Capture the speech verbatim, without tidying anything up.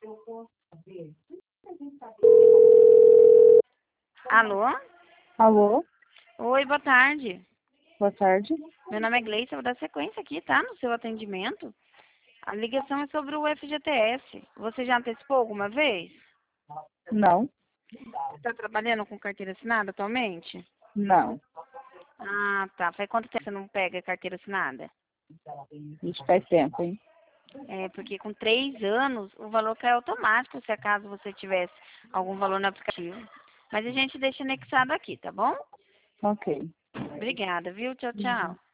Alô? Alô, Oi, boa tarde. boa tarde. Meu nome é Gleice, eu vou dar sequência aqui, tá? No seu atendimento. A ligação é sobre o F G T S. Você já antecipou alguma vez? Não, Você está trabalhando com carteira assinada atualmente? não. Ah, tá. Faz quanto tempo você não pega carteira assinada? Isso faz tempo, hein? É, porque com três anos o valor cai automático se acaso você tivesse algum valor no aplicativo. Mas a gente deixa anexado aqui, tá bom? Ok. Obrigada, viu? Tchau, tchau.